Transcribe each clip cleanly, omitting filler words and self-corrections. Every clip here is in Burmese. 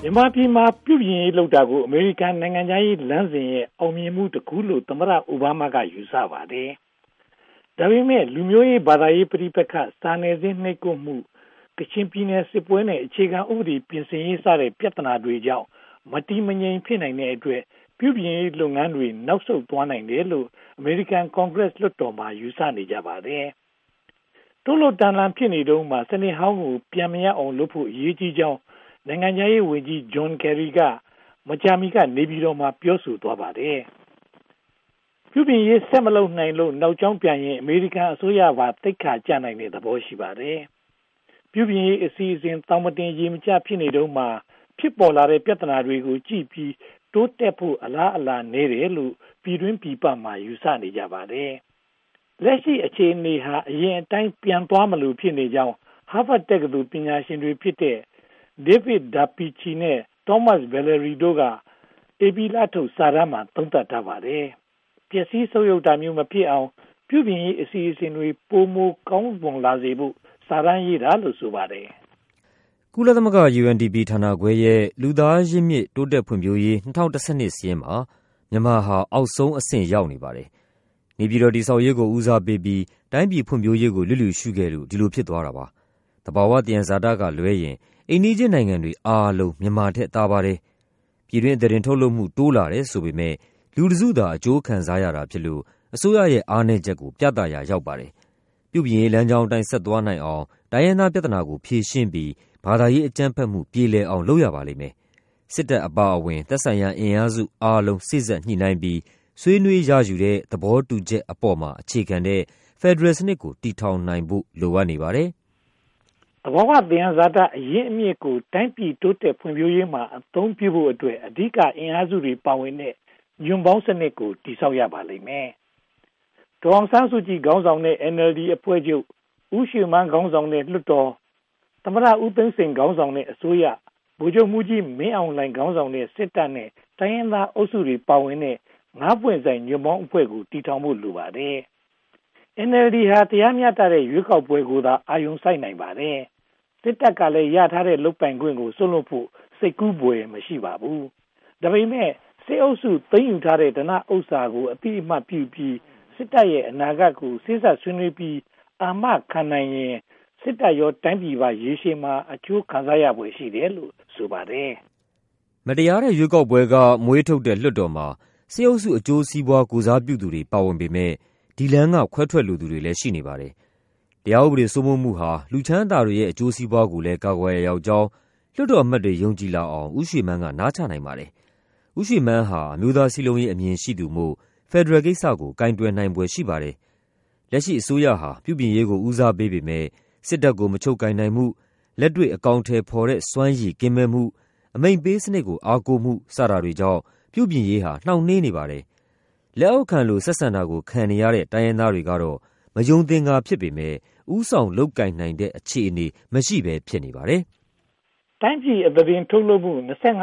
မြန်မာပြည်မှာပြုပြင်ရေးလုပ်တာကိုအမေရိကန်နိုင်ငံသားရေးလမ်းစဉ်ရဲ့အောင်မြင်မှုတစ်ခုလို့သမ္မတအိုဘားမားကယူဆပါတယ်။ဒါပေမဲ့လူမျိုးရေးဘာသာရေးပြိပက္ခစာနယ်ဇင်းနှိပ်ကွပ်မှုကချင်ပြည်နယ်စစ်ပွဲနဲ့အခြေခံဥပဒေပြင်ဆင်ရေးစတဲ့ပြဿနာတွေကြောင့်မတည်မငြိမ်ဖြစ်နိုင်တဲ့အတွက်ပြုပြင်ရေးလုပ်ငန်းတွေနောက်ဆုတ်သွားနိုင်တယ်လို့အမေရိကန်ကွန်ဂရက်လွှတ်တော်မှာယူဆနေကြပါတယ်။တိုးလို့တန်လန်ဖြစ်နေတုန်းမှာစနေဟောင်းကိုပြန်မရအောင်လုပ်ဖို့အရေးကြီးကြောင်းနိုင်ငံရေးဝန်ကြီးဂျွန်ကယ်ရီကမကြာမီကနေပြည်တော်မှာပြောဆိုသွားပါတယ်။ပြုပြင်ရေးဆက်မလုပ်နိုင်လို့နောက်ကျောင်းပြန်ရင်အမေရိကန်အစိုးရပါတိတ်ခါကြနိုင်တဲ့သဘောရှိပါတယ်။ပြုပြင်ရေးအစီအစဉ်တောင်းမတင်ရေမကျဖြစ်နေတုန်းမှာဖြစ်ပေါ်လာတဲ့ပြဿနာတွေကိုကြည့်ပြီးတိုးတက်ဖို့အလားအလာနေတယ်လို့ပြည်တွင်းပြည်ပမှာယူဆနေကြပါတယ်။လက်ရှိအခြေအနေဟာအရင်အတိုင်းပြန်သွားမလို့ဖြစ်နေကြောင်းဟာဗတ်တက္ကသိုလ်ပညာရှင်တွေဖြစ်တဲ့David Dapichi နဲ့ Thomas Valery တို့ကအေပီလထုတ်စာတမ်းမှာသုံးသပ်ထားပါတယ်။ပျက်စီးဆုပ်ယုပ်တာမျိုးမဖြစ်အောင်ပြုပြင်ရေးအစီအစဉ်တွေပိုမိုကောင်းမွန်လာစေဖို့စာတမ်းရေးတာလို့ဆိုပါတယ်။ကုလသမဂ္ဂ UNDP ဌာနခွဲရဲ့လူသားရင်းမြစ်တိုးတက်ဖွံ့ဖြိုးရေး2012စာရင်းမှာမြန်မာဟာအောက်ဆုံးအဆင့်ရောက်နေပါတယ်။နေပြည်တော်တည်ဆောက်ရေးကိုဦးစားပေးပြီးတိုင်းပြည်ဖွံ့ဖြိုးရေးကိုလျစ်လျူရှုခဲ့လို့ဒီလိုဖြစ်သွားတာပါ။သဘာဝသယံဇာတကလွဲရင်အိမ်နီးချင်းနိုင်ငံတွေအားလုံးမြန်မာထက်သာပါတယ်။ပြည်တွင်းအသားတင်ထုတ်လုပ်မှုတိုးလာတယ်ဆိုပေမဲ့လူတစုသာအကျိုးခံစားရတာဖြစ်လို့အစိုးရရဲ့အားနည်းချက်ကိုပြသရာရောက်ပါတယ်။ပြုပြင်ရေးလမ်းကြောင်းအတိုင်းဆက်သွားနိုင်အောင်တိုင်းရင်းသားပြဿနာကိုဖြေရှင်းပြီးဘာသာရေးအကြမ်းဖက်မှုပြေလည်အောင်လုပ်ရပါလိမ့်မယ်။စစ်တပ်အပါအဝင်သက်ဆိုင်ရာအင်အားစုအားလုံးစိစက်ညှိနှိုင်းပြီးဆွေးနွေးရယူတဲ့သဘောတူချက်အပေါ်မှာအခြေခံတဲ့ဖက်ဒရယ်စနစ်ကိုတည်ထောင်နိုင်ဖို့လိုအပ်နေပါတယ်။သဘာဝသယံဇာတအရင်းအမြစ်ကိုတိုင်းပြည်တိုးတက်ဖွံ့ဖြိုးရေးမှာအသုံးပြုဖို့အတွက်အဓိကအင်အားစုတွေပါဝင်တဲ့ညွန့်ပေါင်းစနစ်ကိုတည်ဆောက်ရပါလိမ့်မယ်။ဒေါ်အောင်ဆန်းစုကြည်ခေါင်းဆောင်တဲ့ NLD အဖွဲ့ချုပ်ဦးရွှေမန်းခေါင်းဆောင်တဲ့လွှတ်တော်သမ္မတဦးသိန်းစိန်ခေါင်းဆောင်တဲ့အစိုးရဗိုလ်ချုပ်မှူးကြီးမင်းအောင်လှိုင်ခေါင်းဆောင်တဲ့စစ်တပ်နဲ့တိုင်းရင်းသားအုပ်စုတွေပါဝင်တဲ့9ပွင့်ဆိုင်ညွန့်ပေါင်းအဖွဲ့ကိုတည်ထောင်ဖို့လိုပါတယ်။ NLD ဟာတရားမျှတတဲ့ရွေးကောက်ပွဲကိုသာအာရုံစိုက်နိုင်ပါတယ်။စစ်တပ်ကလည်းရထားတဲ့လုပ်ပိုင်ခွင့်ကိုစွန့်လွတ်ဖို့စိတ်ကူးပွေမရှိပါဘူး။ဒါပေမဲ့စစ်အုပ်စုသိမ်းယူထားတဲ့ဓနဥစ္စာကိုအတိအမှတ်ပြုပြီးစစ်တပ်ရဲ့အနာဂတ်ကိုစဉ်းစားဆွေးနွေးပြီးအာမခံနိုင်ရင်စစ်တပ်ရောတိုင်းပြည်ပါရေရှည်မှာအကျိုးခံစားရဖွယ်ရှိတယ်လို့ဆိုပါတယ်။မတရားတဲ့ရွေးကောက်ပွဲကမွေးထုတ်တဲ့လွှတ်တော်မှာစစ်အုပ်စုအကျိုးစီးပွားကိုစားပြုသူတွေပါဝင်ပေမဲ့ဒီလမ်းကခွဲထွက်လိုသူတွေလည်းရှိနေပါတယ်။တရားဥပဒေစိုးမိုးမှုဟာလူချမ်းသာတွေရဲ့အကျိုးစီးပွားကိုလည်းကာကွယ်ရရောက်ကြောင်းလွှတ်တော်အမတ်တွေယုံကြည်လာအောင်ဦးရွှေမန်းကနားချနိုင်ပါတယ်။ဦးရွှေမန်းဟာအမျိုးသားစည်းလုံးရေးအမြင်ရှိသူမို့ဖက်ဒရယ်ကိစ္စကိုကင်တွယ်နိုင်ဖွယ်ရှိပါတယ်။လက်ရှိအစိုးရဟာပြုပြင်ရေးကိုဦးစားပေးပေမဲ့စစ်တပ်ကိုမချုပ်ကိုင်နိုင်မှုလက်တွေ့အကောင့်ထဲပေါ်တဲ့စွမ်းရည်ကင်းမဲ့မှုအမိန့်ပေးစနစ်ကိုအားကိုးမှုစတာတွေကြောင့်ပြုပြင်ရေးဟာနှောင့်နှေးနေပါတယ်။လက်အောက်ခံလိုဆက်ဆံတာကိုခံနေရတဲ့တိုင်းရင်းသားတွေကတော့မယုံသင်္ကာဖြစ်ပေမဲ့ဥဆောင်လုပ်ကင်နိုင်တဲ့အခြေအနေမရှိဘဲဖြစ်နေပါတယ်။တိုင်းပြည်အသားတင်ထုတ်လုပ်မှု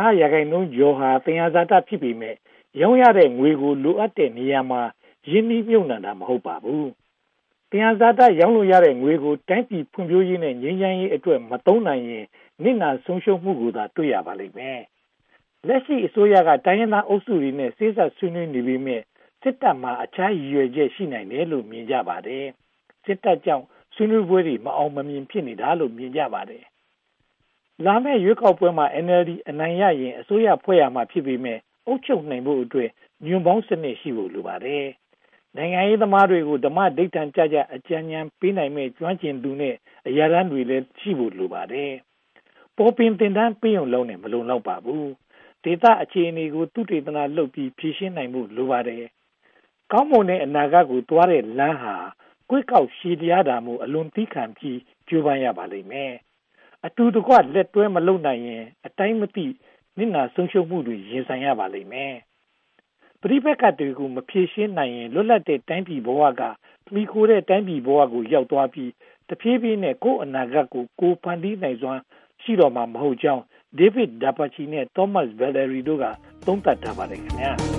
25%ကျော်ဟာသယံဇာတဖြစ်ပေမဲ့ရောင်းရတဲ့ငွေကိုလိုအပ်တဲ့နေရာမှာရင်းနှီးမြှုပ်နှံတာမဟုတ်ပါဘူး။သယံဇာတရောင်းလို့ရတဲ့ငွေကိုတိုင်းပြည်ဖွံ့ဖြိုးရေးနဲ့ငြိမ်းချမ်းရေးအတွက်မသုံးနိုင်ရင်နစ်နာဆုံးရှုံးမှုကိုသာတွေ့ရပါလိမ့်မယ်။လက်ရှိအစိုးရကတိုင်းရင်းသားအုပ်စုတွေနဲ့စိစပ်ဆွေးနွေးနေပေမဲ့စစ်တပ်မှာအခြားရည်ရွယ်ချက်ရှိနိုင်တယ်လို့မြင်ကြပါတယ်။စစ်တပ်ကြောင့်ဆွေးနွေးပွဲတွေမအောင်မမြင်ဖြစ်နေတာလို့မြင်ကြပါတယ်။လာမယ့်ရွေးကောက်ပွဲမှာ NLD အနိုင်ရရင်အစိုးရဖွဲ့ရမှာဖြစ်ပေမဲ့အုပ်ချုပ်နိုင်ဖို့အတွက်ညွန့်ပေါင်းစနစ်ရှိဖို့လိုပါတယ်။နိုင်ငံရေးသမားတွေကိုဓမ္မဒိဋ္ဌံကြကြအကြံဉာဏ်ပေးနိုင်မဲ့ကျွမ်းကျင်သူနဲ့အရာထမ်းတွေလည်းရှိဖို့လိုပါတယ်။ပေါ်ပင်တင်တန်းပေးုံလုံးနဲ့မလုံလောက်ပါဘူး။ဒေသအခြေအနေကိုသုတေသနလုပ်ပြီးဖြေရှင်းနိုင်ဖို့လိုပါတယ်။ကောင်းမွန်တဲ့အနာဂတ်ကိုသွားတဲ့လမ်းဟာကွေးကောက်ရှည်တရားတာမို့အလွန်သီးခံပြီးကြိုးပမ်းရပါလိမ့်မယ်။အတူတကွလက်တွဲမလုပ်နိုင်ရင်အတိုင်းမသိနစ်နာဆုံးရှုံးမှုတွေရင်ဆိုင်ရပါလိမ့်မယ်။ပရိပက္ခတွေကိုမဖြေရှင်းနိုင်ရင်လွတ်လပ်တဲ့တိုင်းပြည်ဘဝကမိခိုတဲ့တိုင်းပြည်ဘဝကိုရောက်သွားပြီးတဖြည်းဖြည်းနဲ့ကိုယ်အနာဂတ်ကိုဖန်တီးနိုင်စွမ်းရှိတော့မှာမဟုတ်ကြောင်းDavid Dapachi နဲ့ Thomas Valery တို့ကသုံးသပ်ထားပါတယ်ခင်ဗျာ။